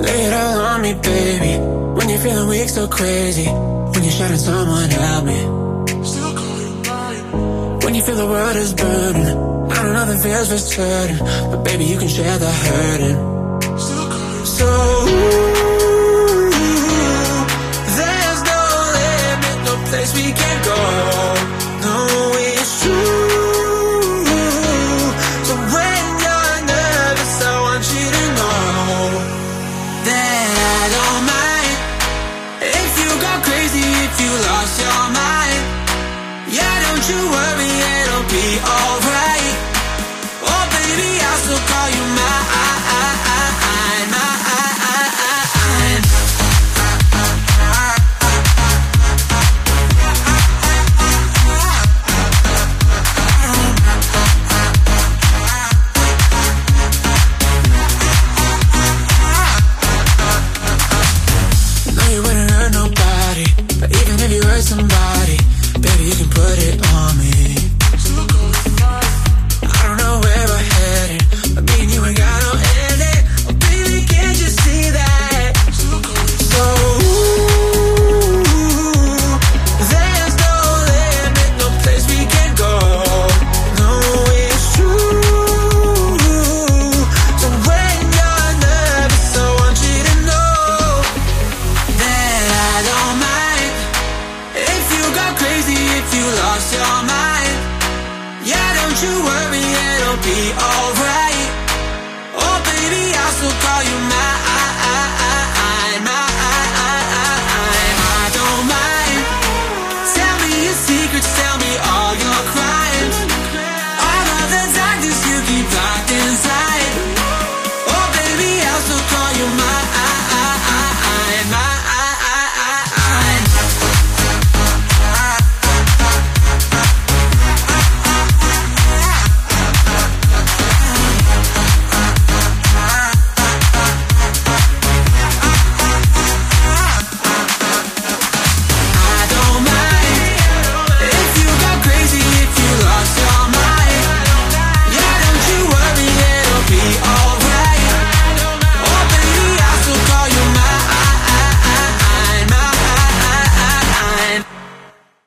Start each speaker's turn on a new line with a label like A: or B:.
A: Lay it all on me, baby. When you're feeling weak, so crazy. When you're shouting, someone help me. Still call you mine. When you feel the world is burning, I know nothing feels for certain, but baby, you can share the hurting.